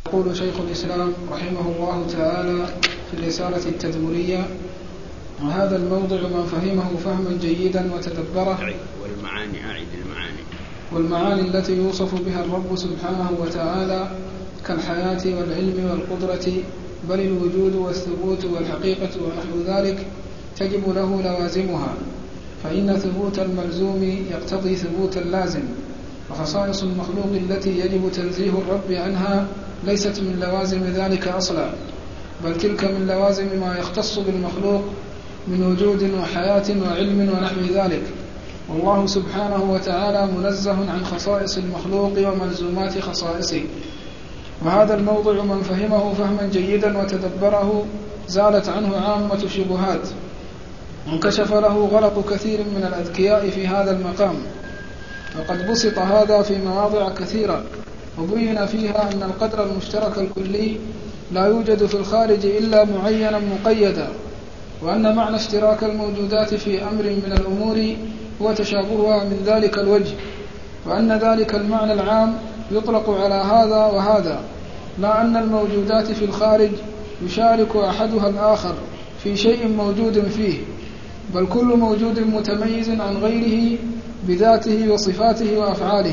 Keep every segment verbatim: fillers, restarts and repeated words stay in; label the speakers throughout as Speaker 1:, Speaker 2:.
Speaker 1: يقول شيخ الإسلام رحمه الله تعالى في الرسالة التدمرية: وهذا الموضع من فهمه فهما جيدا وتدبره
Speaker 2: والمعاني أعد المعاني
Speaker 1: والمعاني التي يوصف بها الرب سبحانه وتعالى كالحياة والعلم والقدرة بل الوجود والثبوت والحقيقة ونحو ذلك تجب له لوازمها، فإن ثبوت الملزوم يقتضي ثبوت اللازم، وخصائص المخلوق التي يجب تنزيه الرب عنها ليست من لوازم ذلك أصلا، بل تلك من لوازم ما يختص بالمخلوق من وجود وحياة وعلم ونحو ذلك، والله سبحانه وتعالى منزه عن خصائص المخلوق وملزومات خصائصه. وهذا الموضع من فهمه فهما جيدا وتدبره زالت عنه عامة الشبهات، وانكشف له غلط كثير من الأذكياء في هذا المقام، وقد بسط هذا في مواضع كثيرة وبين فيها أن القدر المشترك الكلي لا يوجد في الخارج إلا معينا مقيدا، وأن معنى اشتراك الموجودات في أمر من الأمور هو تشابهها من ذلك الوجه، وأن ذلك المعنى العام يطلق على هذا وهذا، لا أن الموجودات في الخارج يشارك أحدها الآخر في شيء موجود فيه، بل كل موجود متميز عن غيره بذاته وصفاته وأفعاله.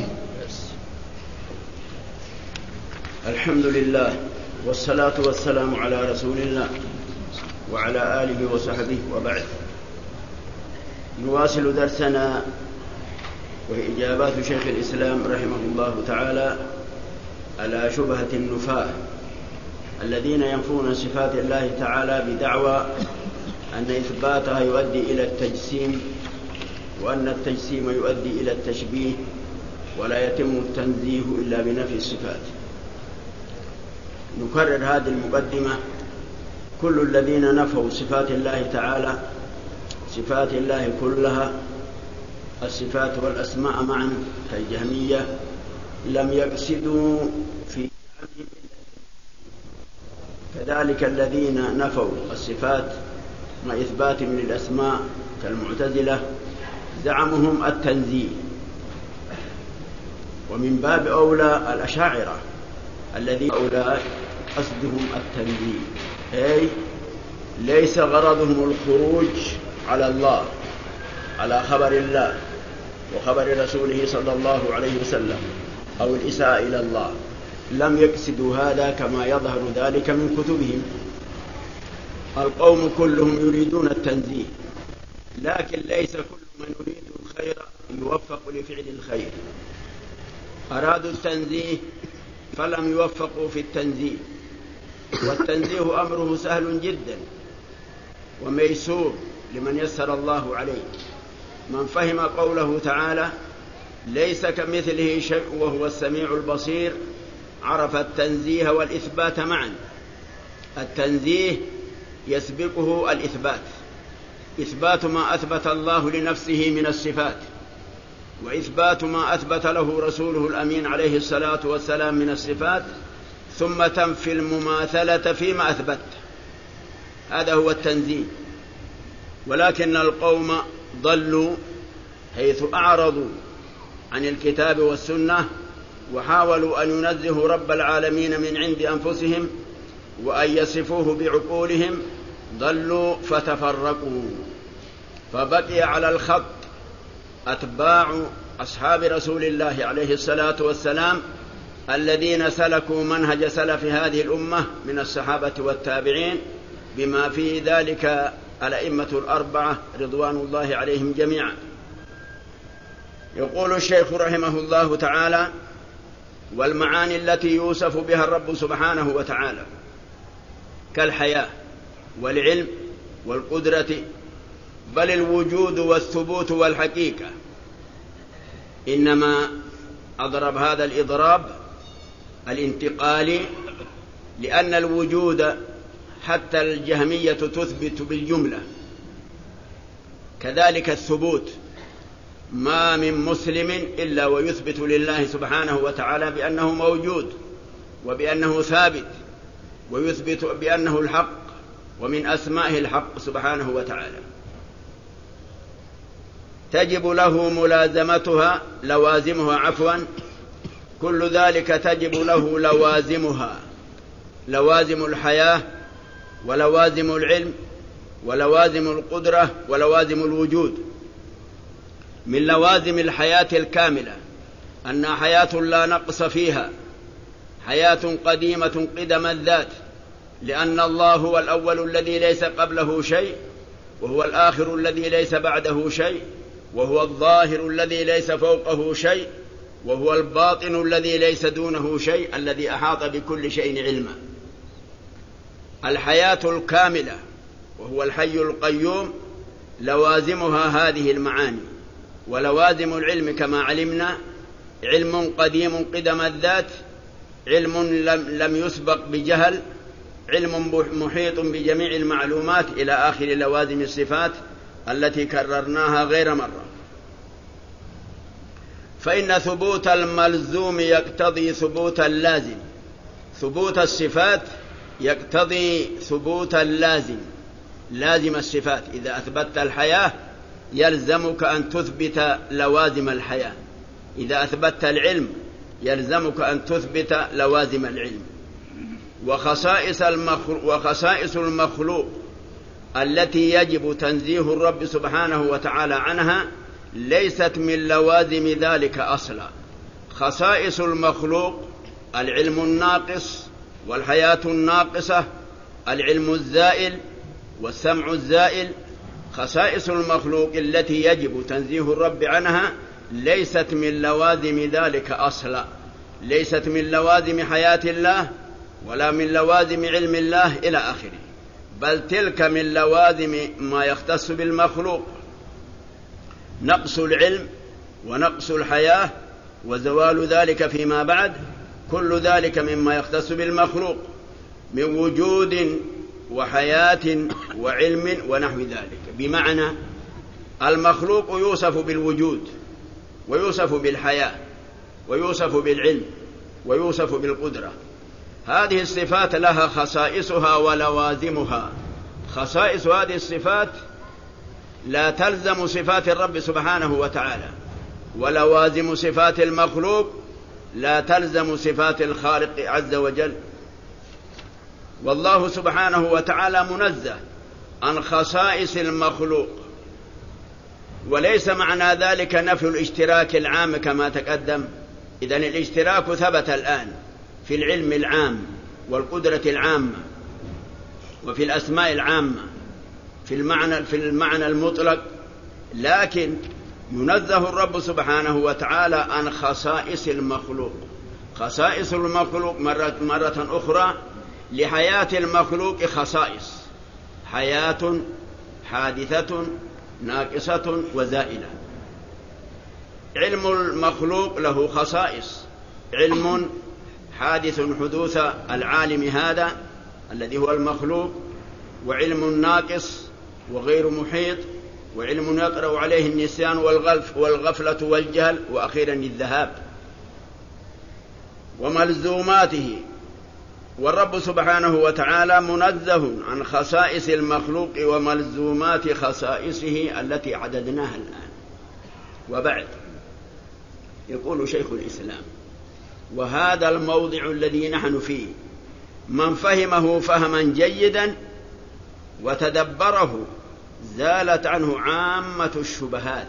Speaker 2: الحمد لله والصلاة والسلام على رسول الله وعلى آله وصحبه وبعد. نواصل درسنا وإجابات شيخ الإسلام رحمه الله تعالى على شبهة النفاة الذين ينفون صفات الله تعالى بدعوى أن إثباتها يؤدي إلى التجسيم، وأن التجسيم يؤدي إلى التشبيه، ولا يتم التنزيه إلا بنفي الصفات. نكرر هذه المقدمة: كل الذين نفوا صفات الله تعالى، صفات الله كلها، الصفات والأسماء معا كالجهمية، لم يقصدوا في كذلك الذين نفوا الصفات مع إثبات من الأسماء كالمعتزلة زعمهم التنزيه، ومن باب أولى الأشاعرة الذين أولى قصدهم التنزيه، أي ليس غرضهم الخروج على الله، على خبر الله وخبر رسوله صلى الله عليه وسلم أو الإساءة إلى الله، لم يقصدوا هذا كما يظهر ذلك من كتبهم. القوم كلهم يريدون التنزيه، لكن ليس كل من يريد الخير يوفق لفعل الخير. أرادوا التنزيه فلم يوفقوا في التنزيه، والتنزيه أمره سهل جدا وميسور لمن يسر الله عليه. من فهم قوله تعالى ليس كمثله شيء وهو السميع البصير عرف التنزيه والإثبات معا. التنزيه يسبقه الإثبات، إثبات ما أثبت الله لنفسه من الصفات، وإثبات ما أثبت له رسوله الأمين عليه الصلاة والسلام من الصفات، ثم تنفي المماثلة فيما أثبت. هذا هو التنزيه. ولكن القوم ضلوا حيث أعرضوا عن الكتاب والسنة وحاولوا أن ينزهوا رب العالمين من عند أنفسهم وأن يصفوه بعقولهم، ضلوا فتفرقوا، فبقي على الخط أتباع أصحاب رسول الله عليه الصلاة والسلام الذين سلكوا منهج سلف هذه الأمة من الصحابة والتابعين، بما في ذلك الأئمة الأربعة رضوان الله عليهم جميعا. يقول الشيخ رحمه الله تعالى: والمعاني التي يوصف بها الرب سبحانه وتعالى كالحياة والعلم والقدرة بل الوجود والثبوت والحقيقة. إنما أضرب هذا الإضراب الانتقالي لأن الوجود حتى الجهمية تثبت بالجملة، كذلك الثبوت، ما من مسلم إلا ويثبت لله سبحانه وتعالى بأنه موجود وبأنه ثابت، ويثبت بأنه الحق ومن أسمائه الحق سبحانه وتعالى. تجب له ملازمتها لوازمها عفوا كل ذلك تجب له لوازمها لوازم الحياة ولوازم العلم ولوازم القدرة ولوازم الوجود. من لوازم الحياة الكاملة أنها حياة لا نقص فيها، حياة قديمة قدم الذات، لأن الله هو الأول الذي ليس قبله شيء، وهو الآخر الذي ليس بعده شيء، وهو الظاهر الذي ليس فوقه شيء، وهو الباطن الذي ليس دونه شيء، الذي أحاط بكل شيء علما. الحياة الكاملة وهو الحي القيوم لوازمها هذه المعاني. ولوازم العلم كما علمنا علم قديم قدم الذات، علم لم يسبق بجهل، علم محيط بجميع المعلومات، إلى آخر لوازم الصفات التي كررناها غير مرة. فإن ثبوت الملزوم يقتضي ثبوت اللازم، ثبوت الصفات يقتضي ثبوت اللازم، لازم الصفات. إذا أثبتت الحياة يلزمك أن تثبت لوازم الحياة، إذا أثبتت العلم يلزمك أن تثبت لوازم العلم. وخصائص المخلوق, وخصائص المخلوق التي يجب تنزيه الرب سبحانه وتعالى عنها ليست من لوازم ذلك أصلا. خصائص المخلوق العلم الناقص والحياة الناقصة، العلم الزائل والسمع الزائل. خصائص المخلوق التي يجب تنزيه الرب عنها ليست من لوازم ذلك أصلا، ليست من لوازم حياة الله ولا من لوازم علم الله إلى آخره، بل تلك من لوازم ما يختص بالمخلوق، نقص العلم ونقص الحياة وزوال ذلك فيما بعد، كل ذلك مما يختص بالمخلوق من وجود وحياة وعلم ونحو ذلك. بمعنى المخلوق يوصف بالوجود ويوصف بالحياة ويوصف بالعلم ويوصف بالقدرة. هذه الصفات لها خصائصها ولوازمها. خصائص هذه الصفات لا تلزم صفات الرب سبحانه وتعالى، ولوازم صفات المخلوق لا تلزم صفات الخالق عز وجل. والله سبحانه وتعالى منزه عن خصائص المخلوق، وليس معنى ذلك نفي الاشتراك العام كما تقدم. إذن الاشتراك ثبت الآن في العلم العام والقدرة العامة وفي الأسماء العامة في المعنى, في المعنى المطلق، لكن ينزه الرب سبحانه وتعالى عن خصائص المخلوق. خصائص المخلوق مرة, مرة أخرى لحياة المخلوق خصائص: حياة حادثة ناقصة وزائلة. علم المخلوق له خصائص: علم حادث حدوث العالم هذا الذي هو المخلوق، وعلم ناقص وغير محيط، وعلم يطرأ عليه النسيان والغلف والغفلة والجهل، وأخيرا الذهاب. وملزوماته، والرب سبحانه وتعالى منزه عن خصائص المخلوق وملزومات خصائصه التي عددناها الآن. وبعد يقول شيخ الإسلام: وهذا الموضع الذي نحن فيه من فهمه فهما جيدا وتدبره زالت عنه عامة الشبهات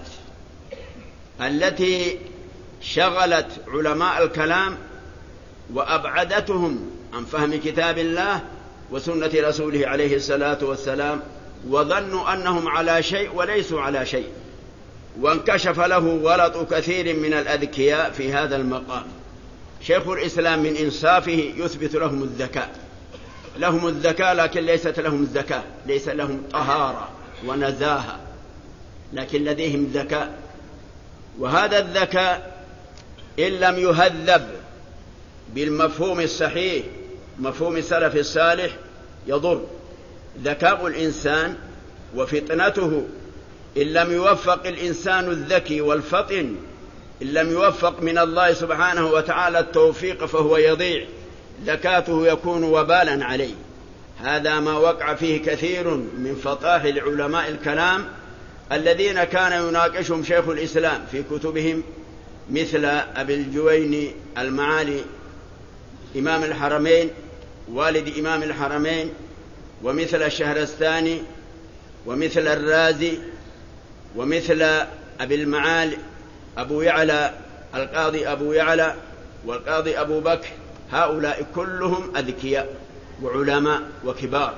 Speaker 2: التي شغلت علماء الكلام وأبعدتهم عن فهم كتاب الله وسنة رسوله عليه الصلاة والسلام، وظنوا أنهم على شيء وليسوا على شيء. وانكشف له غلط كثير من الأذكياء في هذا المقام. شيخ الإسلام من إنصافه يثبت لهم الذكاء، لهم الذكاء لكن ليست لهم الزكاة، ليس لهم طهارة ونزاهة، لكن لديهم ذكاء. وهذا الذكاء إن لم يهذب بالمفهوم الصحيح، مفهوم السلف الصالح، يضر. ذكاء الإنسان وفطنته إن لم يوفق الإنسان الذكي والفطن، إن لم يوفق من الله سبحانه وتعالى التوفيق فهو يضيع، ذكاته يكون وبالا عليه. هذا ما وقع فيه كثير من فطاحل علماء الكلام الذين كان يناقشهم شيخ الإسلام في كتبهم، مثل أبي الجويني المعالي إمام الحرمين والد إمام الحرمين، ومثل الشهرستاني، ومثل الرازي، ومثل أبي المعالي أبو يعلى القاضي أبو يعلى والقاضي أبو بكر، هؤلاء كلهم أذكياء وعلماء وكبار،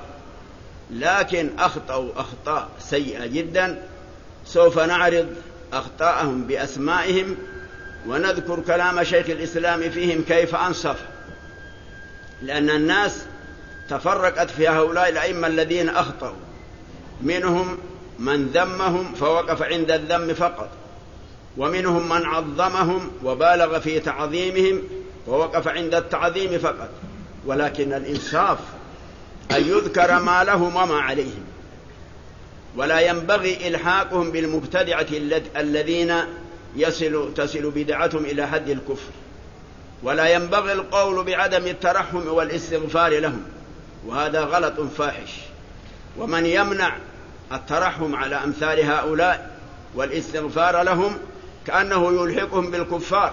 Speaker 2: لكن أخطأوا أخطاء سيئة جدا. سوف نعرض أخطاءهم بأسمائهم ونذكر كلام شيخ الإسلام فيهم كيف أنصف، لأن الناس تفرقت في هؤلاء الأئمة الذين أخطأوا، منهم من ذمهم فوقف عند الذم فقط، ومنهم من عظمهم وبالغ في تعظيمهم ووقف عند التعظيم فقط، ولكن الإنصاف أن يذكر ما لهم وما عليهم، ولا ينبغي إلحاقهم بالمبتدعة الذين يصل تصل بدعتهم إلى حد الكفر، ولا ينبغي القول بعدم الترحم والاستغفار لهم، وهذا غلط فاحش. ومن يمنع الترحم على أمثال هؤلاء والاستغفار لهم كأنه يلحقهم بالكفار،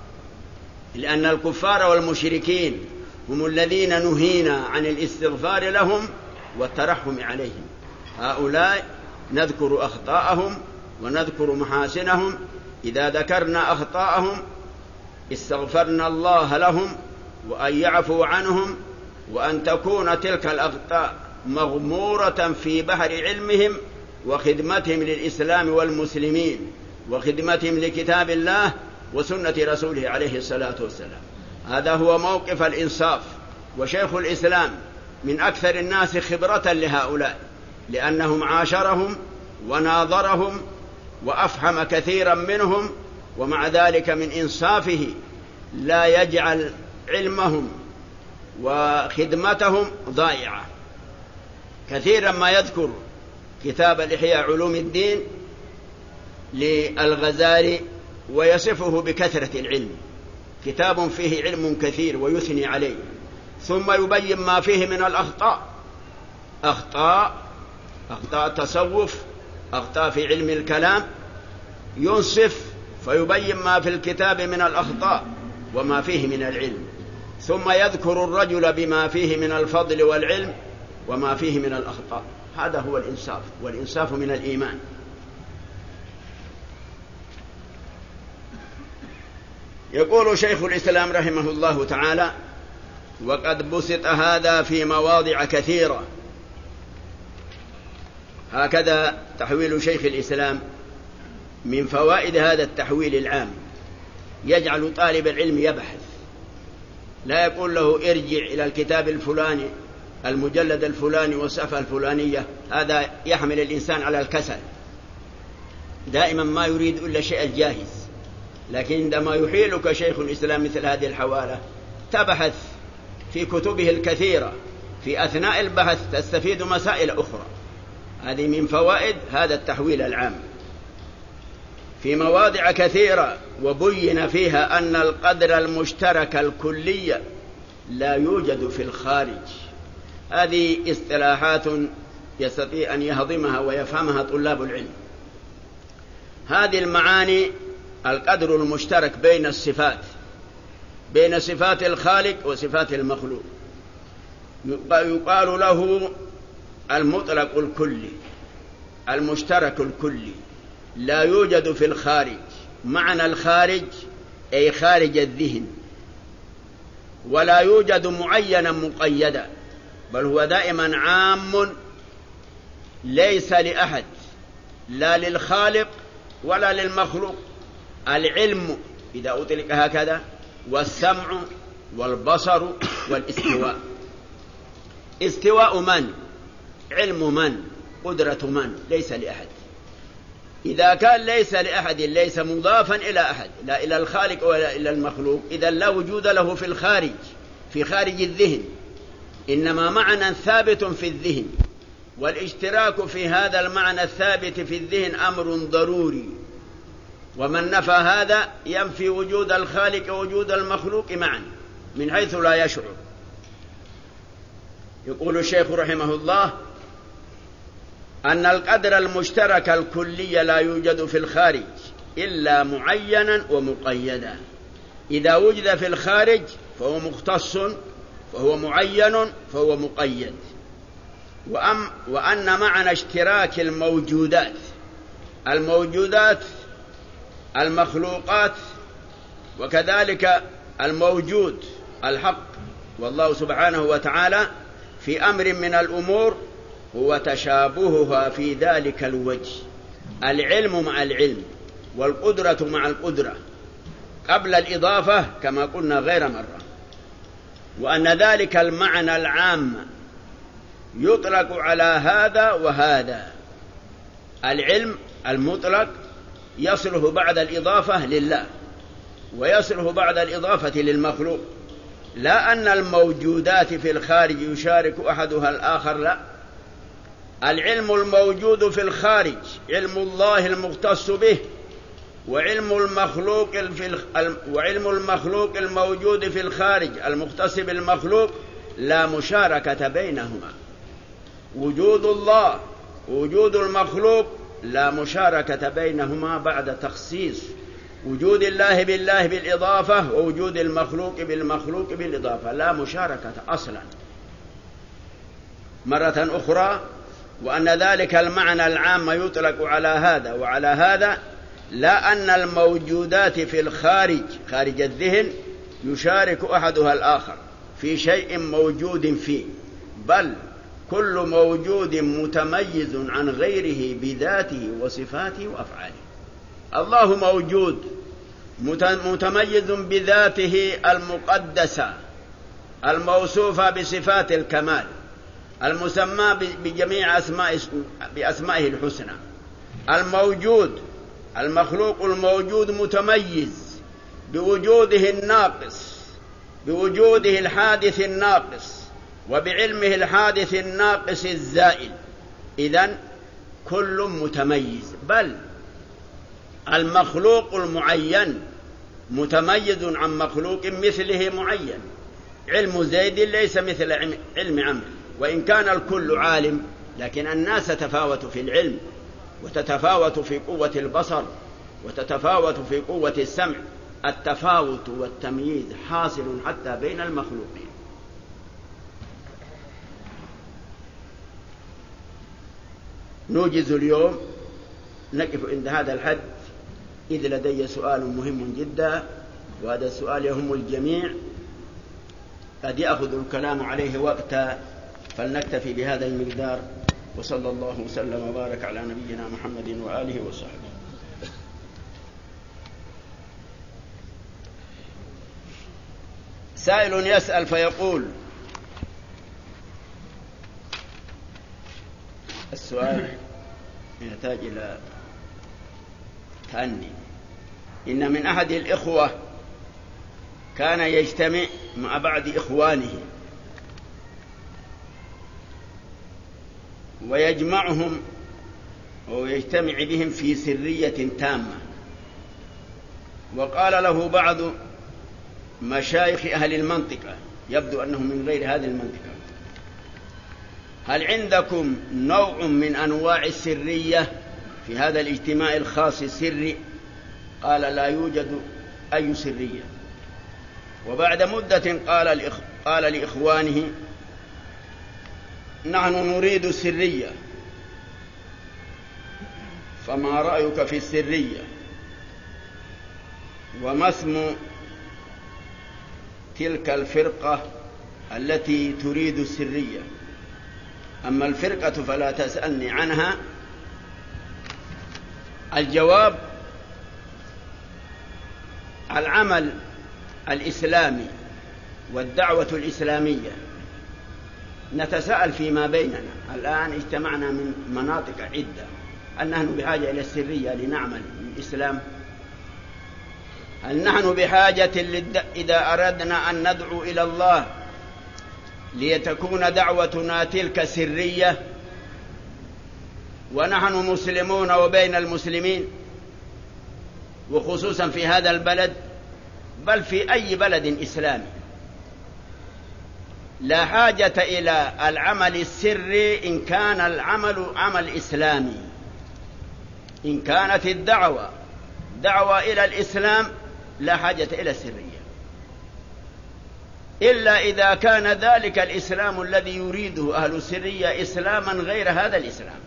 Speaker 2: لأن الكفار والمشركين هم الذين نهينا عن الاستغفار لهم والترحم عليهم. هؤلاء نذكر أخطاءهم ونذكر محاسنهم، إذا ذكرنا أخطاءهم استغفرنا الله لهم وأن يعفو عنهم، وأن تكون تلك الأخطاء مغمورة في بحر علمهم وخدمتهم للإسلام والمسلمين وخدمتهم لكتاب الله وسنة رسوله عليه الصلاة والسلام. هذا هو موقف الإنصاف. وشيخ الإسلام من أكثر الناس خبرة لهؤلاء، لأنهم عاشرهم وناظرهم وأفهم كثيرا منهم، ومع ذلك من إنصافه لا يجعل علمهم وخدمتهم ضائعة. كثيرا ما يذكر كتاب الإحياء علوم الدين للغزالي ويصفه بكثرة العلم، كتاب فيه علم كثير ويثني عليه، ثم يبين ما فيه من الأخطاء، أخطاء أخطاء التصوف، أخطاء في علم الكلام، ينصف فيبين ما في الكتاب من الأخطاء وما فيه من العلم، ثم يذكر الرجل بما فيه من الفضل والعلم وما فيه من الأخطاء. هذا هو الإنصاف، والإنصاف من الإيمان. يقول شيخ الإسلام رحمه الله تعالى: وقد بسط هذا في مواضع كثيرة. هكذا تحويل شيخ الإسلام. من فوائد هذا التحويل العام يجعل طالب العلم يبحث، لا يقول له ارجع إلى الكتاب الفلاني المجلد الفلاني والصفحة الفلانية، هذا يحمل الإنسان على الكسل، دائما ما يريد إلا شيء الجاهز. لكن عندما يحيلك شيخ الإسلام مثل هذه الحوالة تبحث في كتبه الكثيرة، في أثناء البحث تستفيد مسائل أخرى. هذه من فوائد هذا التحويل العام في مواضع كثيرة، وبين فيها أن القدر المشترك الكلي لا يوجد في الخارج. هذه اصطلاحات يستطيع أن يهضمها ويفهمها طلاب العلم. هذه المعاني: القدر المشترك بين الصفات، بين صفات الخالق وصفات المخلوق، يقال له المطلق الكلي، المشترك الكلي، لا يوجد في الخارج. معنى الخارج أي خارج الذهن، ولا يوجد معينا مقيدا، بل هو دائما عام ليس لأحد، لا للخالق ولا للمخلوق. العلم إذا أطلق هكذا، والسمع والبصر والاستواء. استواء من؟ علم من؟ قدرة من؟ ليس لأحد. إذا كان ليس لأحد ليس مضافا إلى أحد، لا إلى الخالق ولا إلى المخلوق، إذا لا وجود له في الخارج، في خارج الذهن، إنما معنى ثابت في الذهن، والاشتراك في هذا المعنى الثابت في الذهن أمر ضروري. ومن نفى هذا ينفي وجود الخالق ووجود المخلوق معا من حيث لا يشعر. يقول الشيخ رحمه الله: أن القدر المشترك الكلي لا يوجد في الخارج إلا معينا ومقيدا. إذا وجد في الخارج فهو مختص فهو معين فهو مقيد. وأم وأن معنى اشتراك الموجودات الموجودات المخلوقات وكذلك الموجود الحق والله سبحانه وتعالى في أمر من الأمور هو تشابهها في ذلك الوجه، العلم مع العلم والقدرة مع القدرة قبل الإضافة كما قلنا غير مرة. وأن ذلك المعنى العام يطلق على هذا وهذا. العلم المطلق يصله بعد الإضافة لله ويصله بعد الإضافة للمخلوق، لا أن الموجودات في الخارج يشارك أحدها الآخر، لا. العلم الموجود في الخارج علم الله المختص به، وعلم المخلوق في وعلم المخلوق الموجود في الخارج المختص بالمخلوق لا مشاركة بينهما. وجود الله ووجود المخلوق لا مشاركة بينهما بعد تخصيص وجود الله بالله بالإضافة ووجود المخلوق بالمخلوق بالإضافة، لا مشاركة أصلا. مرة أخرى، وأن ذلك المعنى العام يطلق على هذا وعلى هذا، لا أن الموجودات في الخارج خارج الذهن يشارك أحدها الآخر في شيء موجود فيه، بل كل موجود متميز عن غيره بذاته وصفاته وأفعاله. الله موجود متميز بذاته المقدسة الموصوفة بصفات الكمال المسمى بجميع أسماء بأسمائه الحسنى. الموجود المخلوق الموجود متميز بوجوده الناقص بوجوده الحادث الناقص وبعلمه الحادث الناقص الزائل. إذن كل متميز، بل المخلوق المعين متميز عن مخلوق مثله معين. علم زيد ليس مثل علم عمرو، وإن كان الكل عالم لكن الناس تتفاوت في العلم وتتفاوت في قوة البصر وتتفاوت في قوة السمع. التفاوت والتمييز حاصل حتى بين المخلوقين. نوجز اليوم، نقف عند هذا الحد، إذ لدي سؤال مهم جدا، وهذا السؤال يهم الجميع، قد يأخذ الكلام عليه وقتا، فلنكتفي بهذا المقدار. وصلى الله وسلم وبارك على نبينا محمد وآله وصحبه. سائل يسأل فيقول: السؤال يحتاج إلى تأني. إن من أحد الإخوة كان يجتمع مع بعض إخوانه ويجمعهم ويجتمع بهم في سرية تامة، وقال له بعض مشايخ أهل المنطقة، يبدو أنه من غير هذه المنطقة: هل عندكم نوع من أنواع السرية في هذا الاجتماع الخاص السري؟ قال: لا يوجد أي سرية. وبعد مدة قال, الإخ... قال لإخوانه: نحن نريد السرية، فما رأيك في السرية؟ وما اسم تلك الفرقة التي تريد السرية؟ أما الفرقة فلا تسألني عنها. الجواب: العمل الإسلامي والدعوة الإسلامية نتساءل فيما بيننا. الآن اجتمعنا من مناطق عدة، هل نحن بحاجة إلى السرية لنعمل الإسلام؟ هل نحن بحاجة للد... إذا أردنا أن ندعو إلى الله ليتكون دعوتنا تلك سرية ونحن مسلمون وبين المسلمين، وخصوصا في هذا البلد، بل في أي بلد إسلامي، لا حاجة إلى العمل السري إن كان العمل عمل إسلامي. إن كانت الدعوة دعوة إلى الإسلام لا حاجة إلى السرية. إلا إذا كان ذلك الإسلام الذي يريده أهل السرية إسلاما غير هذا الإسلام،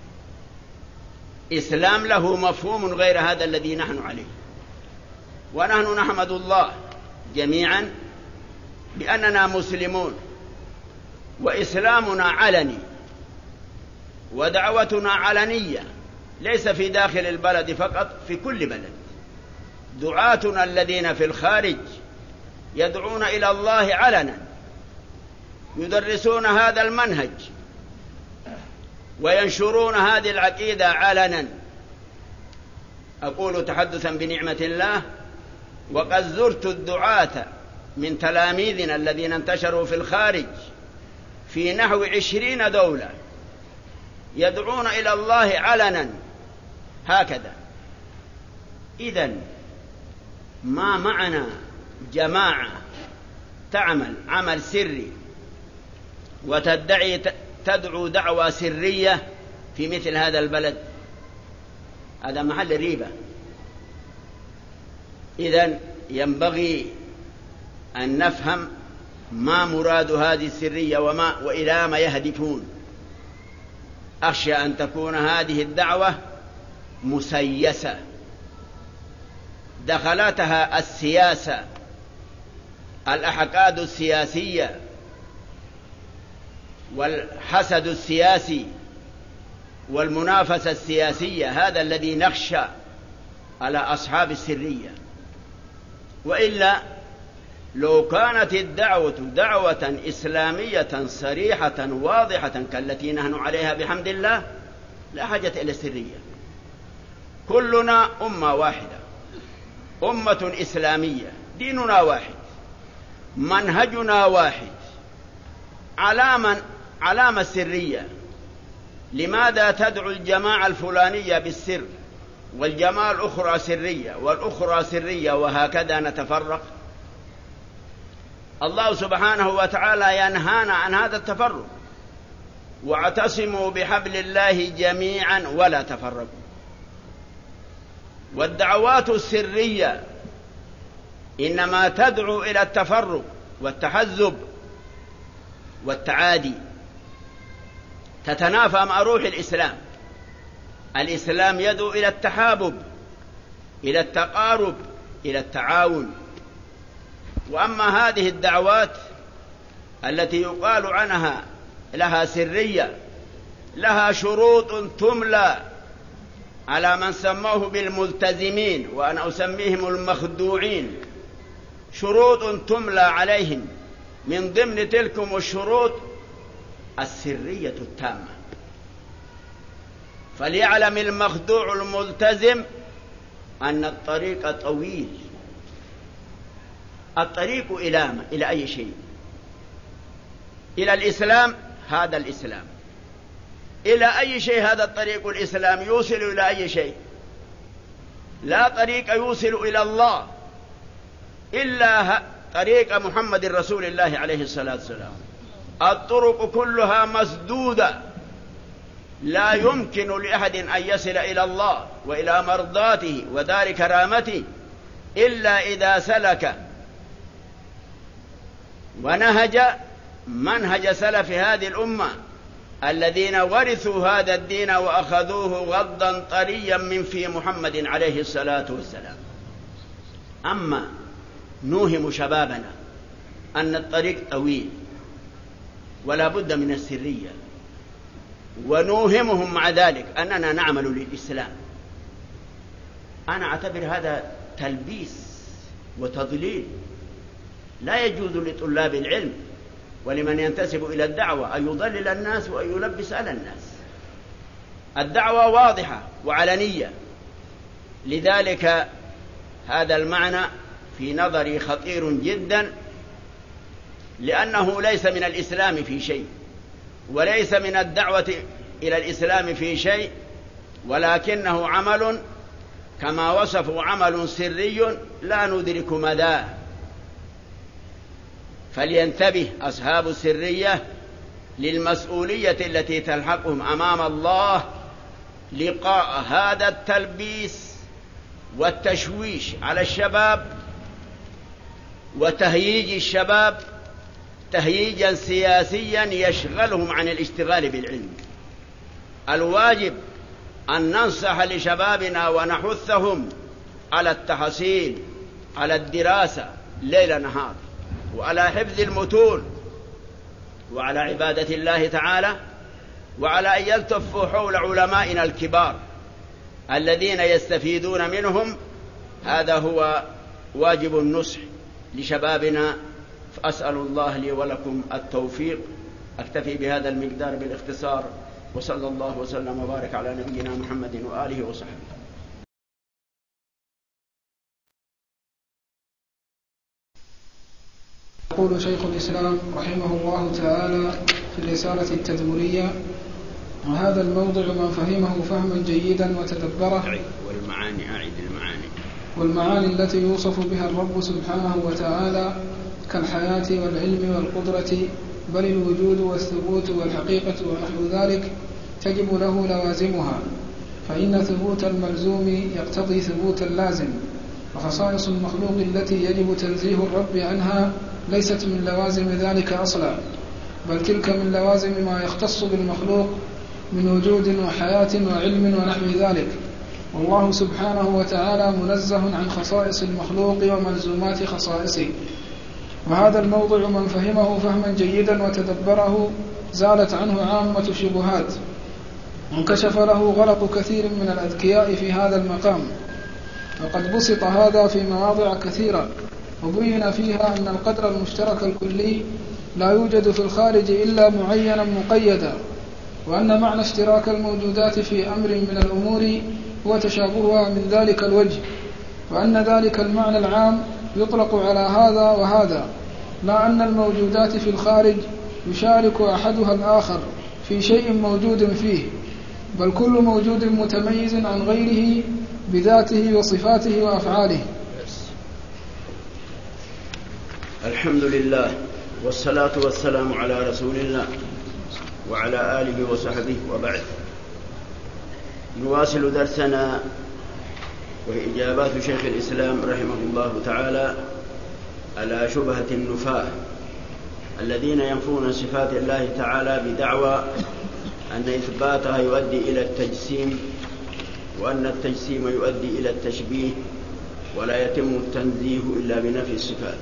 Speaker 2: إسلام له مفهوم غير هذا الذي نحن عليه. ونحن نحمد الله جميعا بأننا مسلمون، وإسلامنا علني، ودعوتنا علنية، ليس في داخل البلد فقط، في كل بلد. دعاتنا الذين في الخارج يدعون إلى الله علنا، يدرسون هذا المنهج وينشرون هذه العقيدة علنا. أقول تحدثا بنعمة الله، وقد زرت الدعاة من تلاميذنا الذين انتشروا في الخارج في نحو عشرين دولة يدعون إلى الله علنا هكذا. إذن ما معنى جماعة تعمل عمل سري وتدعي تدعو دعوة سرية في مثل هذا البلد؟ هذا محل ريبة. إذن ينبغي أن نفهم ما مراد هذه السرية وما وإلى ما يهدفون. أخشى أن تكون هذه الدعوة مسيسة دخلتها السياسة، الأحقاد السياسية والحسد السياسي والمنافسة السياسية، هذا الذي نخشى على أصحاب السرية. وإلا لو كانت الدعوة دعوة إسلامية صريحة واضحة كالتي نحن عليها بحمد الله لا حاجة إلى السرية. كلنا أمة واحدة، أمة إسلامية، ديننا واحد، منهجنا واحد. علامة علامة السرية، لماذا تدعو الجماعة الفلانية بالسر والجماعة الأخرى سرية والأخرى سرية وهكذا نتفرق؟ الله سبحانه وتعالى ينهانا عن هذا التفرق، واعتصموا بحبل الله جميعا ولا تفرقوا. والدعوات السرية إنما تدعو إلى التفرق والتحزب والتعادي، تتنافى مع روح الإسلام. الإسلام يدعو إلى التحابب، إلى التقارب، إلى التعاون. وأما هذه الدعوات التي يقال عنها لها سرية، لها شروط تملى على من سموه بالملتزمين، وأنا أسميهم المخدوعين. شروط تملى عليهم، من ضمن تلكم الشروط السرية التامة. فليعلم المخدوع الملتزم أن الطريق طويل. الطريق إلى إلى أي شيء؟ إلى الإسلام، هذا الإسلام. إلى أي شيء هذا الطريق الإسلام؟ يوصل إلى أي شيء؟ لا طريق يوصل إلى الله إلا طريق محمد رسول الله عليه الصلاة والسلام. الطرق كلها مسدودة، لا يمكن لأحد أن يصل إلى الله وإلى مرضاته ودار كرامته إلا إذا سلك ونهج منهج سلف هذه الأمة الذين ورثوا هذا الدين وأخذوه غضا طريا من في محمد عليه الصلاة والسلام. أما نوهم شبابنا أن الطريق طويل ولا بد من السرية، ونوهمهم مع ذلك أننا نعمل للإسلام، أنا أعتبر هذا تلبيس وتضليل. لا يجوز لطلاب العلم ولمن ينتسب إلى الدعوة أن يضلل الناس وأن يلبس على الناس. الدعوة واضحة وعلنية، لذلك هذا المعنى في نظري خطير جدا، لأنه ليس من الإسلام في شيء، وليس من الدعوة إلى الإسلام في شيء، ولكنه عمل كما وصفوا عمل سري لا ندرك مداه. فلينتبه أصحاب السرية للمسؤولية التي تلحقهم أمام الله لقاء هذا التلبيس والتشويش على الشباب وتهييج الشباب تهييجا سياسيا يشغلهم عن الاشتغال بالعلم. الواجب أن ننصح لشبابنا ونحثهم على التحصيل، على الدراسة ليل نهار، وعلى حفظ المتون، وعلى عبادة الله تعالى، وعلى أن يلتفوا حول علمائنا الكبار الذين يستفيدون منهم. هذا هو واجب النصح لشبابنا. فأسأل الله لي ولكم التوفيق. أكتفي بهذا المقدار بالاختصار، وصلى الله وسلم وبارك على نبينا محمد وآله وصحبه.
Speaker 1: يقول شيخ الإسلام رحمه الله تعالى في الرسالة التدمرية: وهذا الموضع من فهمه فهما جيدا وتدبره،
Speaker 2: والمعاني أعد المعاني
Speaker 1: والمعاني التي يوصف بها الرب سبحانه وتعالى كالحياة والعلم والقدرة، بل الوجود والثبوت والحقيقة ونحو ذلك، تجب له لوازمها، فإن ثبوت الملزوم يقتضي ثبوت اللازم، وخصائص المخلوق التي يجب تنزيه الرب عنها ليست من لوازم ذلك أصلا، بل تلك من لوازم ما يختص بالمخلوق من وجود وحياة وعلم ونحو ذلك. والله سبحانه وتعالى منزه عن خصائص المخلوق وملزومات خصائصه. وهذا الموضع من فهمه فهما جيدا وتدبره زالت عنه عامة شبهات، وانكشف له غلط كثير من الأذكياء في هذا المقام. وقد بسط هذا في مواضع كثيرة، وبين فيها أن القدر المشترك الكلي لا يوجد في الخارج إلا معينا مقيدا، وأن معنى اشتراك الموجودات في أمر من الأمور هو تشابهها من ذلك الوجه، وأن ذلك المعنى العام يطلق على هذا وهذا، لا أن الموجودات في الخارج يشارك أحدها الآخر في شيء موجود فيه، بل كل موجود متميز عن غيره بذاته وصفاته وأفعاله.
Speaker 2: الحمد لله، والصلاة والسلام على رسول الله وعلى آله وصحبه، وبعد. نواصل درسنا وهي إجابات شيخ الإسلام رحمه الله تعالى على شبهة النفاة الذين ينفون صفات الله تعالى بدعوى أن إثباتها يؤدي إلى التجسيم، وأن التجسيم يؤدي إلى التشبيه، ولا يتم التنزيه إلا بنفي الصفات.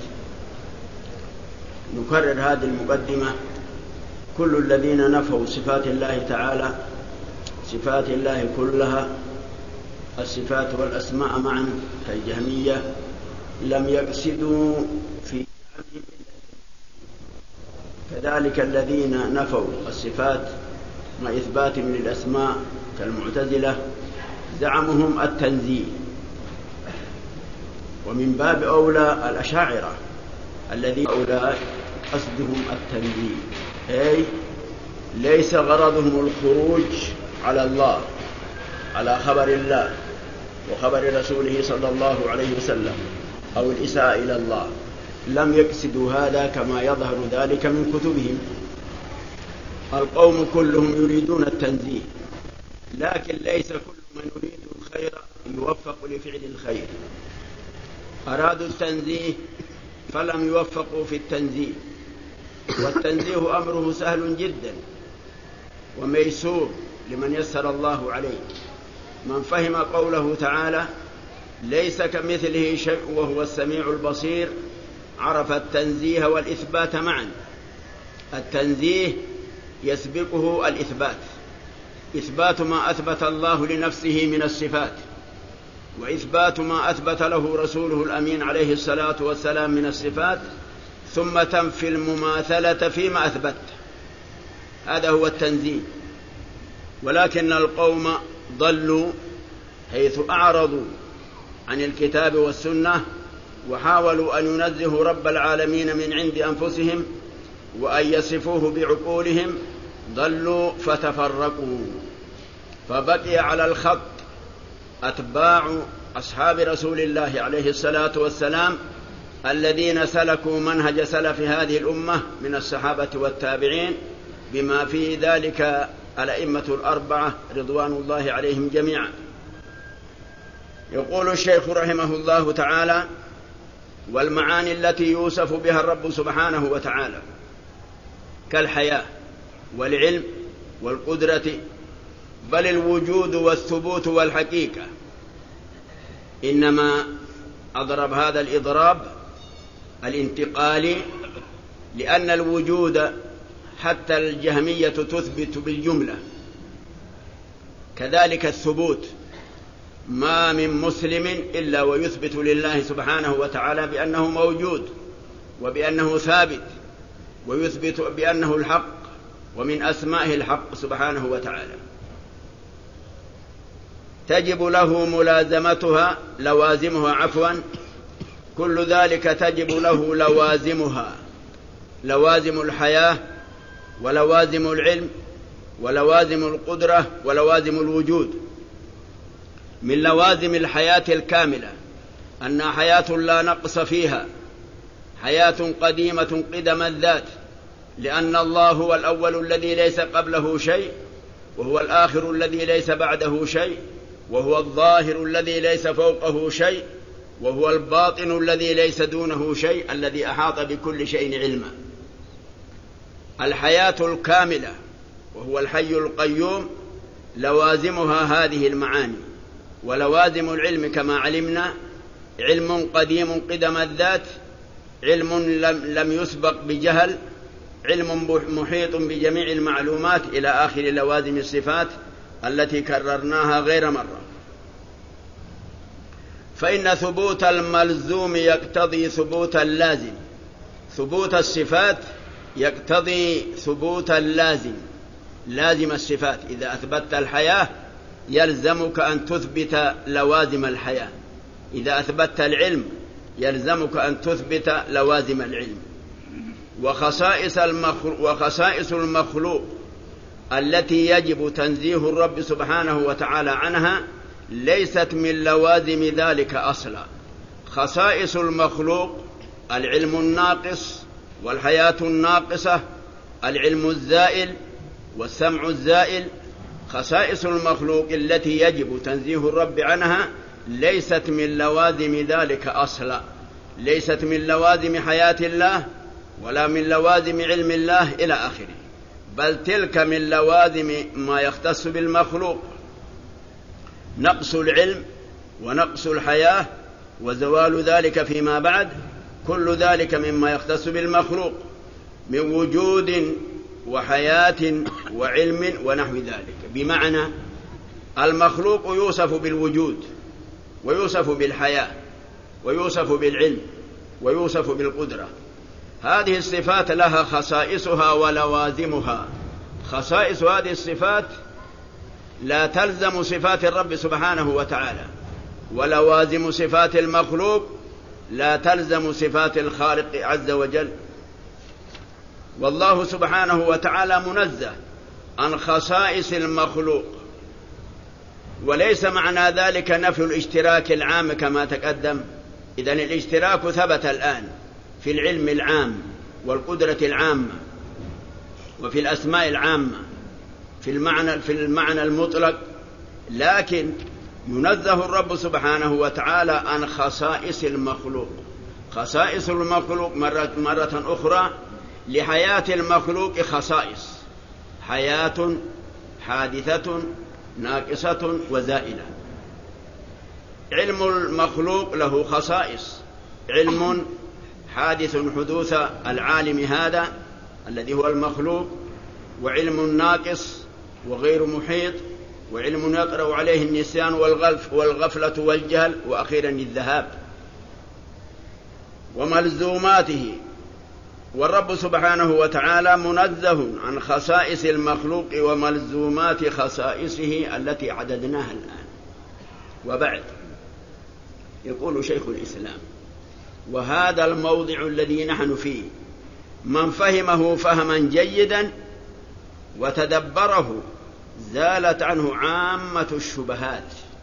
Speaker 2: نكرر هذه المقدمة: كل الذين نفوا صفات الله تعالى، صفات الله كلها، الصفات والأسماء معا كالجهمية، لم يقصدوا في كذلك الذين نفوا الصفات مع إثبات من الأسماء كالمعتزلة زعمهم التنزيه. ومن باب أولى الأشاعرة الذين أولئك قصدهم التنزيه، أي ليس غرضهم الخروج على الله، على خبر الله وخبر رسوله صلى الله عليه وسلم، أو الإساءة إلى الله. لم يقصدوا هذا كما يظهر ذلك من كتبهم. القوم كلهم يريدون التنزيه، لكن ليس كل من يريد الخير يوفق لفعل الخير. أرادوا التنزيه فلم يوفقوا في التنزيه، والتنزيه أمره سهل جدا وميسور لمن يسر الله عليه. من فهم قوله تعالى ليس كمثله شيء وهو السميع البصير عرف التنزيه والإثبات معا. التنزيه يسبقه الإثبات، إثبات ما أثبت الله لنفسه من الصفات، وإثبات ما أثبت له رسوله الأمين عليه الصلاة والسلام من الصفات، ثم تنفي المماثلة فيما أثبت. هذا هو التنزيه. ولكن القوم ضلوا حيث أعرضوا عن الكتاب والسنة، وحاولوا أن ينزهوا رب العالمين من عند أنفسهم وأن يصفوه بعقولهم. ضلوا فتفرقوا، فبقي على الخط أتباع أصحاب رسول الله عليه الصلاة والسلام الذين سلكوا منهج سلف هذه الأمة من الصحابة والتابعين، بما في ذلك الأئمة الأربعة رضوان الله عليهم جميعا. يقول الشيخ رحمه الله تعالى: والمعاني التي يوصف بها الرب سبحانه وتعالى. كالحياة والعلم والقدرة، بل الوجود والثبوت والحقيقة. إنما أضرب هذا الإضراب الانتقالي لأن الوجود حتى الجهمية تثبت بالجملة، كذلك الثبوت، ما من مسلم إلا ويثبت لله سبحانه وتعالى بأنه موجود وبأنه ثابت، ويثبت بأنه الحق، ومن أسمائه الحق سبحانه وتعالى. تجب له ملازمتها لوازمها عفوا كل ذلك تجب له لوازمها، لوازم الحياة ولوازم العلم ولوازم القدرة ولوازم الوجود. من لوازم الحياة الكاملة أن حياة لا نقص فيها، حياة قديمة قدم الذات، لأن الله هو الأول الذي ليس قبله شيء، وهو الآخر الذي ليس بعده شيء، وهو الظاهر الذي ليس فوقه شيء، وهو الباطن الذي ليس دونه شيء، الذي أحاط بكل شيء علما. الحياة الكاملة وهو الحي القيوم لوازمها هذه المعاني. ولوازم العلم كما علمنا علم قديم قدم الذات، علم لم يسبق بجهل، علم محيط بجميع المعلومات، إلى آخر لوازم الصفات التي كررناها غير مرة. فإن ثبوت الملزوم يقتضي ثبوت اللازم، ثبوت الصفات يقتضي ثبوت اللازم، لازم الصفات. إذا أثبتت الحياة يلزمك أن تثبت لوازم الحياة، إذا أثبتت العلم يلزمك أن تثبت لوازم العلم. وخصائص المخلوق, وخصائص المخلوق التي يجب تنزيه الرب سبحانه وتعالى عنها ليست من لوازم ذلك أصلا. خصائص المخلوق العلم الناقص والحياة الناقصة، العلم الزائل والسمع الزائل. خصائص المخلوق التي يجب تنزيه الرب عنها ليست من لوازم ذلك أصلا، ليست من لوازم حياة الله ولا من لوازم علم الله إلى آخره، بل تلك من لوازم ما يختص بالمخلوق، نقص العلم ونقص الحياة وزوال ذلك فيما بعد، كل ذلك مما يختص بالمخلوق من وجود وحياة وعلم ونحو ذلك. بمعنى المخلوق يوصف بالوجود ويوصف بالحياة ويوصف بالعلم ويوصف بالقدرة. هذه الصفات لها خصائصها ولوازمها. خصائص هذه الصفات لا تلزم صفات الرب سبحانه وتعالى، ولوازم صفات المخلوق لا تلزم صفات الخالق عز وجل. والله سبحانه وتعالى منزه عن خصائص المخلوق، وليس معنى ذلك نفي الاشتراك العام كما تقدم. إذن الاشتراك ثبت الآن في العلم العام والقدرة العامة وفي الأسماء العامة في المعنى, في المعنى المطلق، لكن ينزه الرب سبحانه وتعالى عن خصائص المخلوق. خصائص المخلوق مرة, مرة أخرى لحياة المخلوق خصائص، حياة حادثة ناقصة وزائلة. علم المخلوق له خصائص، علم حادث حدوث العالم هذا الذي هو المخلوق، وعلم ناقص وغير محيط، وعلم يطرأ عليه النسيان والغلف والغفلة والجهل، وأخيرا الذهاب. وملزوماته، والرب سبحانه وتعالى منزه عن خصائص المخلوق وملزومات خصائصه التي عددناها الآن. وبعد يقول شيخ الإسلام: وهذا الموضع الذي نحن فيه من فهمه فهما جيدا وتدبره زالت عنه عامة الشبهات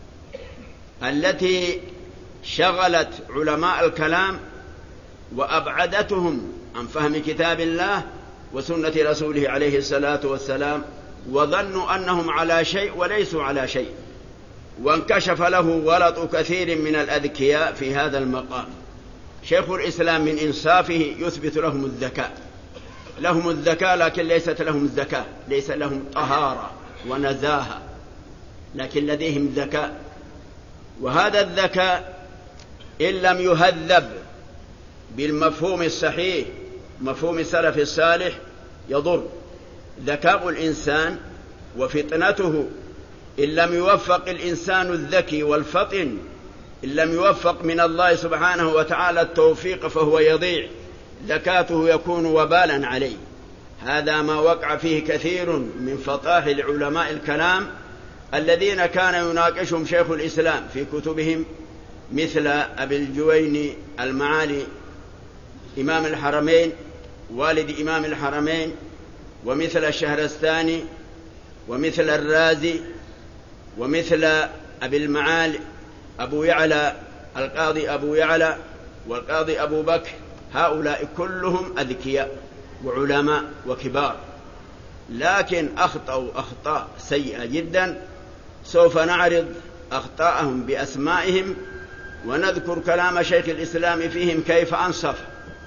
Speaker 2: التي شغلت علماء الكلام وأبعدتهم عن فهم كتاب الله وسنة رسوله عليه الصلاة والسلام، وظنوا أنهم على شيء وليسوا على شيء. وانكشف له غلط كثير من الأذكياء في هذا المقام. شيخ الإسلام من إنصافه يثبت لهم الذكاء، لهم الذكاء لكن ليست لهم الزكاة، ليس لهم طهارة ونزاهة، لكن لديهم ذكاء. وهذا الذكاء إن لم يهذب بالمفهوم الصحيح مفهوم السلف الصالح يضر. ذكاء الإنسان وفطنته إن لم يوفق الإنسان الذكي والفطن، إن لم يوفق من الله سبحانه وتعالى التوفيق فهو يضيع، ذكاته يكون وبالا عليه. هذا ما وقع فيه كثير من فطاحل علماء الكلام الذين كان يناقشهم شيخ الإسلام في كتبهم، مثل أبي الجويني المعالي إمام الحرمين والد إمام الحرمين، ومثل الشهرستاني، ومثل الرازي، ومثل أبي المعالي أبو يعلى القاضي أبو يعلى والقاضي أبو بكر. هؤلاء كلهم أذكياء وعلماء وكبار، لكن أخطأوا أخطاء سيئة جدا. سوف نعرض أخطاءهم بأسمائهم ونذكر كلام شيخ الإسلام فيهم كيف أنصف،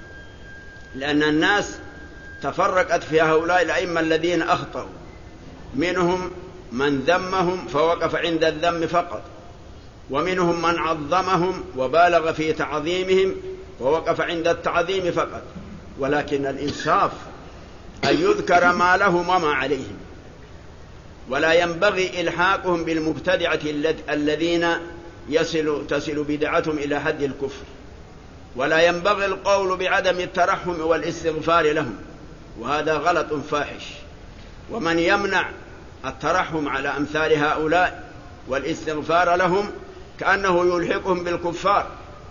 Speaker 2: لأن الناس تفرقت في هؤلاء الأئمة الذين أخطأوا. منهم من ذمهم فوقف عند الذم فقط، ومنهم من عظمهم وبالغ في تعظيمهم ووقف عند التعظيم فقط. ولكن الإنصاف أن يذكر ما لهم وما عليهم، ولا ينبغي إلحاقهم بالمبتدعة الذين يصل تصل بدعتهم إلى حد الكفر، ولا ينبغي القول بعدم الترحم والاستغفار لهم، وهذا غلط فاحش. ومن يمنع الترحم على أمثال هؤلاء والاستغفار لهم كأنه يلحقهم بالكفار،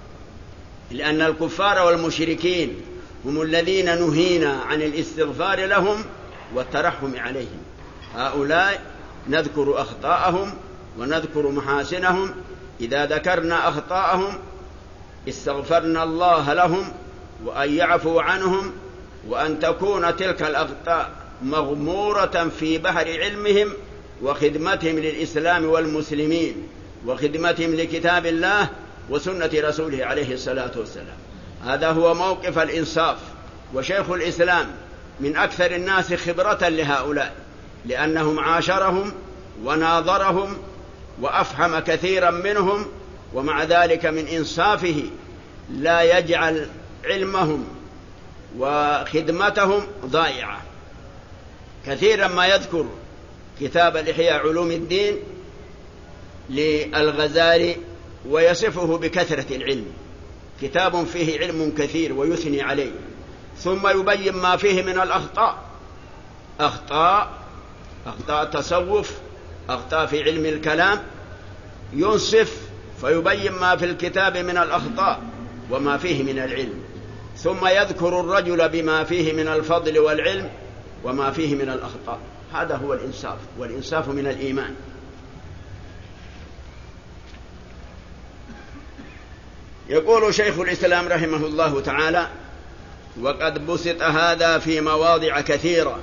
Speaker 2: لأن الكفار والمشركين هم الذين نهينا عن الاستغفار لهم والترحم عليهم. هؤلاء نذكر أخطاءهم ونذكر محاسنهم. إذا ذكرنا أخطاءهم استغفرنا الله لهم وأن يعفو عنهم، وأن تكون تلك الأخطاء مغمورة في بحر علمهم وخدمتهم للإسلام والمسلمين وخدمتهم لكتاب الله وسنة رسوله عليه الصلاة والسلام. هذا هو موقف الإنصاف. وشيخ الإسلام من أكثر الناس خبرة لهؤلاء، لأنهم عاشرهم وناظرهم وأفهم كثيرا منهم، ومع ذلك من إنصافه لا يجعل علمهم وخدمتهم ضائعة. كثيرا ما يذكر كتاب الإحياء علوم الدين للغزالي ويصفه بكثرة العلم، كتاب فيه علم كثير ويثني عليه، ثم يبين ما فيه من الأخطاء، أخطاء أخطاء التصوف، أخطاء في علم الكلام، ينصف فيبين ما في الكتاب من الأخطاء وما فيه من العلم، ثم يذكر الرجل بما فيه من الفضل والعلم وما فيه من الأخطاء. هذا هو الإنصاف، والإنصاف من الإيمان. يقول شيخ الإسلام رحمه الله تعالى: وقد بسط هذا في مواضع كثيرة.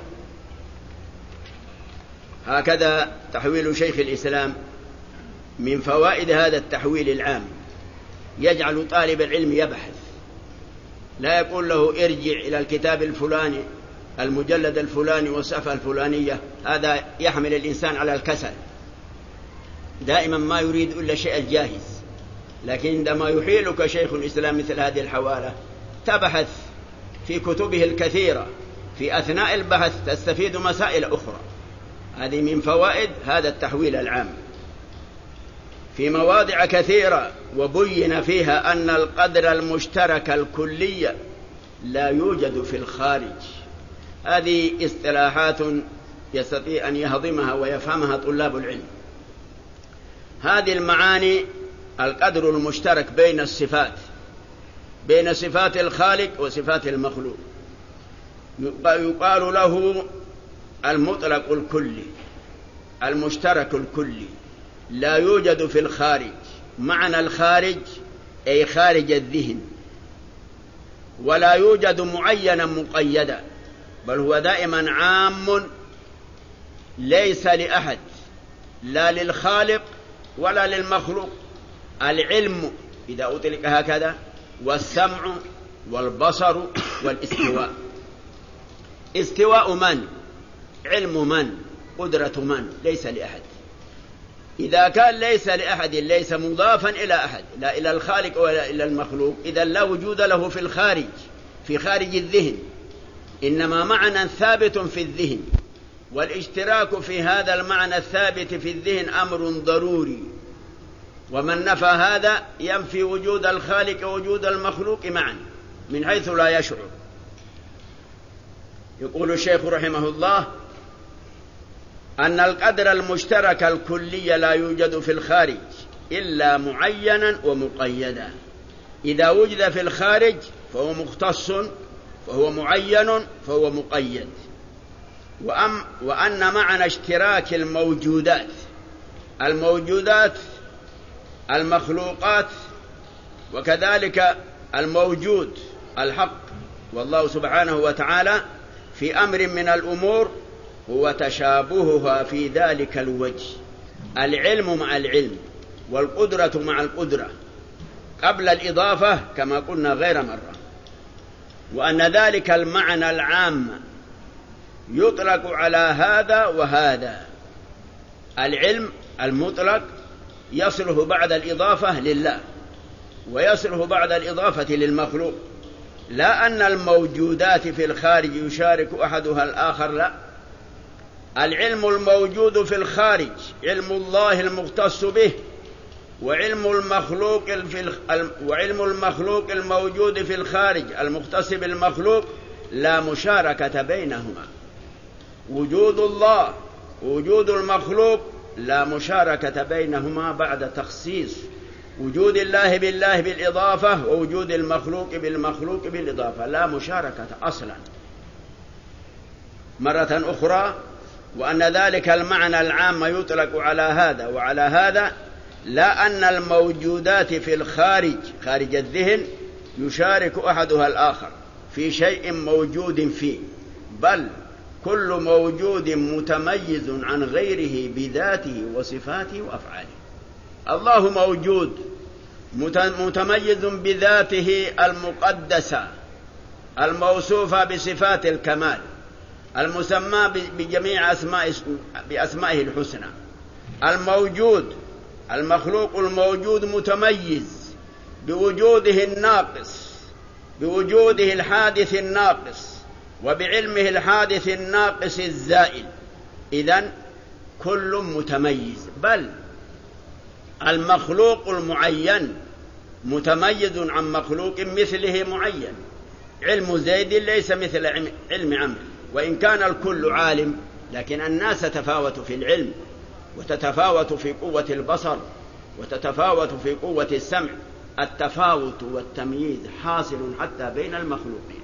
Speaker 2: هكذا تحويل شيخ الإسلام. من فوائد هذا التحويل العام يجعل طالب العلم يبحث، لا يقول له ارجع إلى الكتاب الفلاني المجلد الفلاني والصفحة الفلانية. هذا يحمل الإنسان على الكسل، دائما ما يريد إلا شيء الجاهز. لكن عندما يحيلك شيخ الإسلام مثل هذه الحوالة تبحث في كتبه الكثيرة، في أثناء البحث تستفيد مسائل أخرى. هذه من فوائد هذا التحويل العام في مواضع كثيرة، وبين فيها أن القدر المشترك الكلي لا يوجد في الخارج. هذه اصطلاحات يستطيع أن يهضمها ويفهمها طلاب العلم. هذه المعاني: القدر المشترك بين الصفات، بين صفات الخالق وصفات المخلوق، يقال له المطلق الكلي، المشترك الكلي، لا يوجد في الخارج. معنى الخارج أي خارج الذهن، ولا يوجد معينا مقيدا، بل هو دائما عام ليس لأحد، لا للخالق ولا للمخلوق. العلم إذا أطلق هكذا، والسمع والبصر والاستواء. استواء من؟ علم من؟ قدرة من؟ ليس لأحد. إذا كان ليس لأحد ليس مضافا إلى أحد، لا إلى الخالق ولا إلى المخلوق، إذا لا وجود له في الخارج، في خارج الذهن، إنما معنى ثابت في الذهن، والاشتراك في هذا المعنى الثابت في الذهن أمر ضروري، ومن نفى هذا ينفي وجود الخالق ووجود المخلوق معا من حيث لا يشعر. يقول الشيخ رحمه الله أن القدر المشترك الكلي لا يوجد في الخارج إلا معينا ومقيدا. إذا وجد في الخارج فهو مختص، فهو معين، فهو مقيد. وأم وأن معنى اشتراك الموجودات الموجودات المخلوقات وكذلك الموجود الحق والله سبحانه وتعالى في أمر من الأمور هو تشابهها في ذلك الوجه، العلم مع العلم والقدرة مع القدرة قبل الإضافة كما قلنا غير مرة. وأن ذلك المعنى العام يطلق على هذا وهذا. العلم المطلق يصله بعد الإضافة لله ويصله بعد الإضافة للمخلوق، لا أن الموجودات في الخارج يشارك أحدها الآخر، لا. العلم الموجود في الخارج علم الله المختص به، وعلم المخلوق في وعلم المخلوق الموجود في الخارج المختص بالمخلوق لا مشاركة بينهما. وجود الله ووجود المخلوق لا مشاركة بينهما بعد تخصيص وجود الله بالله بالإضافة ووجود المخلوق بالمخلوق بالإضافة، لا مشاركة أصلا. مرة أخرى، وأن ذلك المعنى العام يطلق على هذا وعلى هذا، لا أن الموجودات في الخارج خارج الذهن يشارك أحدها الآخر في شيء موجود فيه، بل كل موجود متميز عن غيره بذاته وصفاته وأفعاله. الله موجود متميز بذاته المقدسة الموصوفة بصفات الكمال المسمى بجميع أسماء بأسمائه الحسنى. الموجود المخلوق الموجود متميز بوجوده الناقص، بوجوده الحادث الناقص، وبعلمه الحادث الناقص الزائل. إذن كل متميز، بل المخلوق المعين متميز عن مخلوق مثله معين. علم زيد ليس مثل علم عمرو، وإن كان الكل عالم، لكن الناس تتفاوت في العلم، وتتفاوت في قوة البصر، وتتفاوت في قوة السمع. التفاوت والتمييز حاصل حتى بين المخلوقين.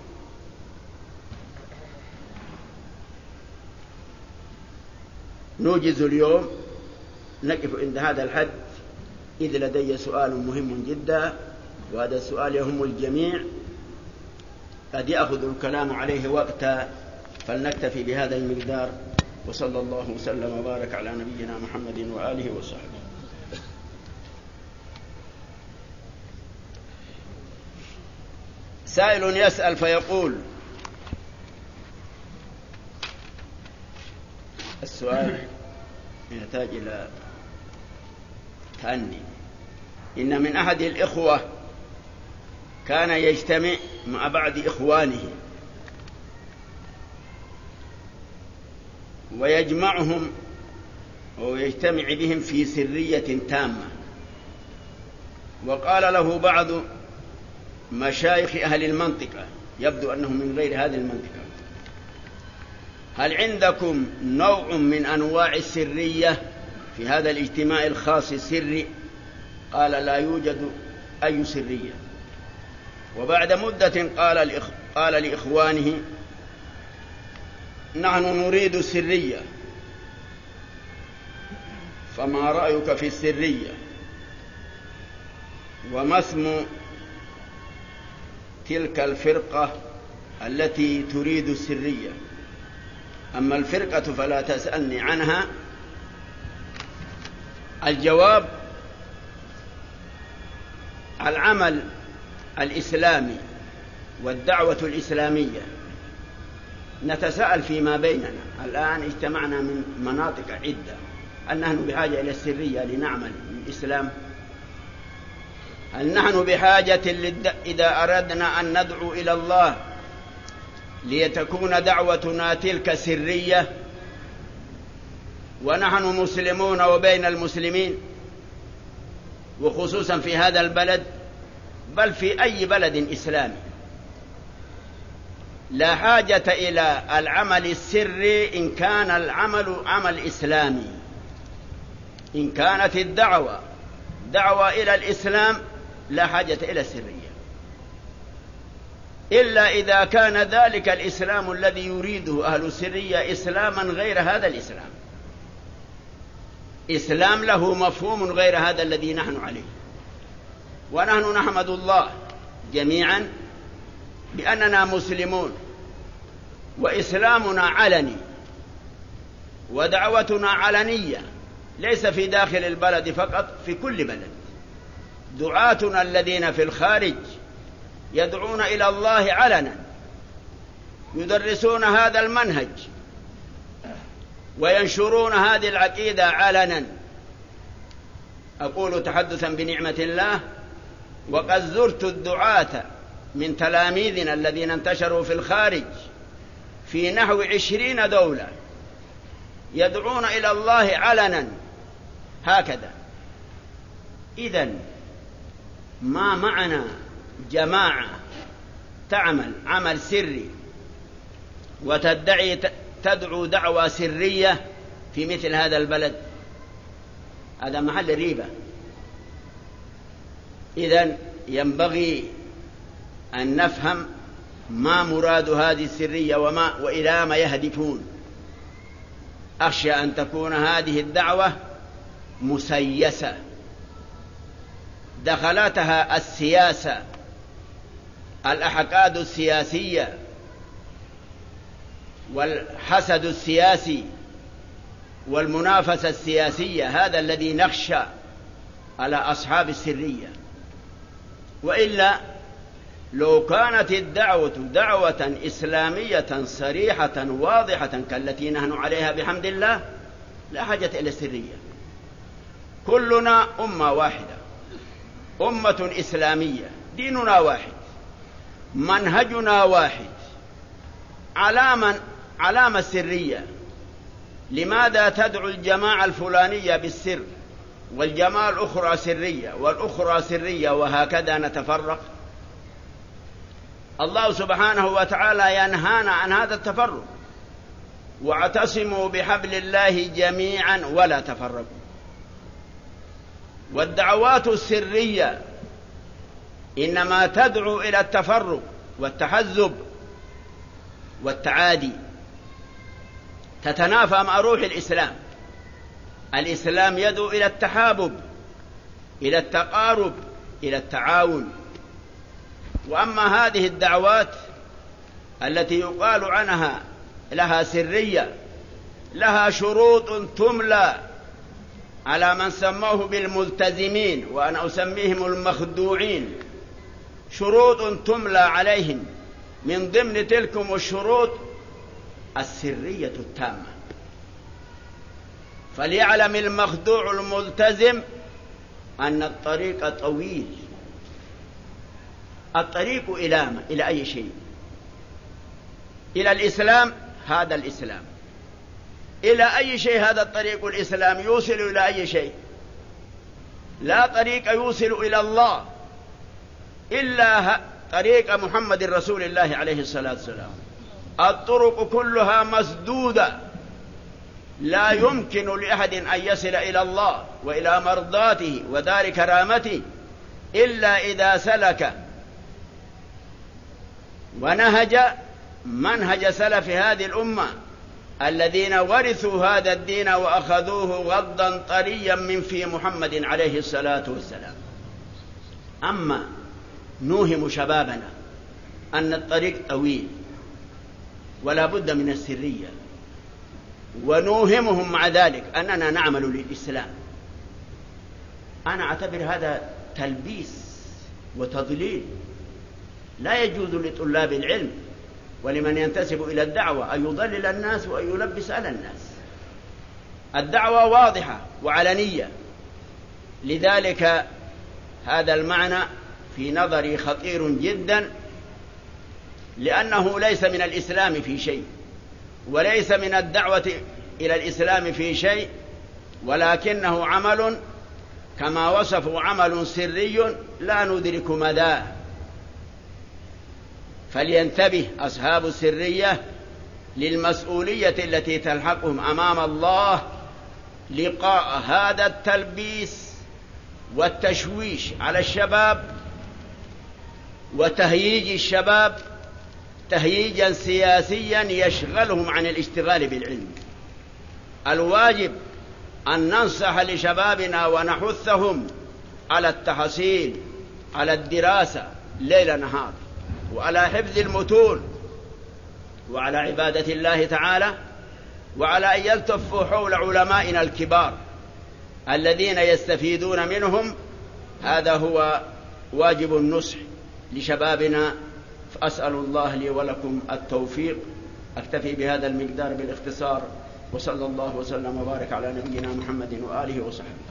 Speaker 2: نوجز اليوم، نقف عند هذا الحد، إذ لدي سؤال مهم جدا، وهذا السؤال يهم الجميع، قد يأخذ الكلام عليه وقتا، فلنكتفي بهذا المقدار. وصلى الله وسلم وبارك على نبينا محمد وآله وصحبه. سائل يسأل فيقول: السؤال يحتاج إلى تأني. إن من أحد الإخوة كان يجتمع مع بعض إخوانه ويجمعهم ويجتمع بهم في سرية تامة، وقال له بعض مشايخ أهل المنطقة، يبدو أنهم من غير هذه المنطقة: هل عندكم نوع من أنواع السرية في هذا الاجتماع الخاص السري؟ قال: لا يوجد أي سرية. وبعد مدة قال لإخ... قال لإخوانه: نحن نريد السرية، فما رأيك في السرية؟ وما اسم تلك الفرقة التي تريد السرية؟ أما الفرقة فلا تسألني عنها. الجواب: العمل الإسلامي والدعوة الإسلامية نتساءل فيما بيننا. الآن اجتمعنا من مناطق عدة، هل نحن بحاجة إلى السرية لنعمل للإسلام؟ هل نحن بحاجة إذا أردنا أن ندعو إلى الله ليتكون دعوتنا تلك سرية ونحن مسلمون وبين المسلمين، وخصوصا في هذا البلد بل في أي بلد إسلامي؟ لا حاجة إلى العمل السري إن كان العمل عمل إسلامي. إن كانت الدعوة دعوة إلى الإسلام لا حاجة إلى السرية، إلا إذا كان ذلك الإسلام الذي يريده أهل السرية إسلاما غير هذا الإسلام، إسلام له مفهوم غير هذا الذي نحن عليه. ونحن نحمد الله جميعا بأننا مسلمون، وإسلامنا علني ودعوتنا علنية، ليس في داخل البلد فقط، في كل بلد. دعاتنا الذين في الخارج يدعون إلى الله علنا، يدرسون هذا المنهج وينشرون هذه العقيدة علنا. أقول تحدثا بنعمة الله، وقد زرت الدعاة من تلاميذنا الذين انتشروا في الخارج في نحو عشرين دولة يدعون إلى الله علنا هكذا. إذن ما معنا جماعة تعمل عمل سري وتدعي تدعو دعوة سرية في مثل هذا البلد، هذا محل ريبة. إذن ينبغي أن نفهم ما مراد هذه السرية وما وإلى ما يهدفون. أخشى أن تكون هذه الدعوة مسيسة دخلتها السياسة، الأحقاد السياسية والحسد السياسي والمنافسة السياسية، هذا الذي نخشى على أصحاب السرية. وإلا لو كانت الدعوة دعوة إسلامية صريحة واضحة كالتي نحن عليها بحمد الله لا حاجة إلى السرية. كلنا أمة واحدة، أمة إسلامية، ديننا واحد، منهجنا واحد. علامة علامة السرية، لماذا تدعو الجماعة الفلانية بالسر والجماعة الأخرى سرية والأخرى سرية وهكذا نتفرق؟ الله سبحانه وتعالى ينهانا عن هذا التفرق، واعتصموا بحبل الله جميعا ولا تفرقوا. والدعوات السرية إنما تدعو إلى التفرق والتحزب والتعادي، تتنافى مع روح الإسلام. الإسلام يدعو إلى التحابب، إلى التقارب، إلى التعاون. وأما هذه الدعوات التي يقال عنها لها سرية، لها شروط تملى على من سموه بالملتزمين، وأنا أسميهم المخدوعين. شروط تملى عليهم، من ضمن تلكم الشروط السرية التامة. فليعلم المخدوع الملتزم أن الطريق طويل. الطريق إلى ما؟ إلى أي شيء؟ إلى الإسلام، هذا الإسلام. إلى أي شيء هذا الطريق الإسلام؟ يوصل إلى أي شيء؟ لا طريق يوصل إلى الله إلا طريق محمد رسول الله عليه الصلاة والسلام. الطرق كلها مسدودة، لا يمكن لأحد أن يصل إلى الله وإلى مرضاته ودار كرامته إلا إذا سلك ونهج منهج سلف هذه الأمة الذين ورثوا هذا الدين وأخذوه غضا طريا من في محمد عليه الصلاة والسلام. أما نوهم شبابنا أن الطريق طويل ولا بد من السرية، ونوهمهم مع ذلك أننا نعمل للإسلام، أنا أعتبر هذا تلبيس وتضليل. لا يجوز لطلاب العلم ولمن ينتسب إلى الدعوة أن يضلل الناس وأن يلبس على الناس. الدعوة واضحة وعلنية، لذلك هذا المعنى في نظري خطير جدا، لأنه ليس من الإسلام في شيء، وليس من الدعوة إلى الإسلام في شيء، ولكنه عمل كما وصفوا عمل سري لا ندرك مداه. فلينتبه أصحاب السرية للمسؤولية التي تلحقهم أمام الله لقاء هذا التلبيس والتشويش على الشباب وتهييج الشباب تهييجا سياسيا يشغلهم عن الاشتغال بالعلم. الواجب أن ننصح لشبابنا ونحثهم على التحصيل، على الدراسة ليل نهار، وعلى حفظ المتون، وعلى عبادة الله تعالى، وعلى أن يلتفوا حول علمائنا الكبار الذين يستفيدون منهم. هذا هو واجب النصح لشبابنا. فأسأل الله لي ولكم التوفيق. أكتفي بهذا المقدار بالاختصار، وصلى الله وسلم وبارك على نبينا محمد وآله وصحبه.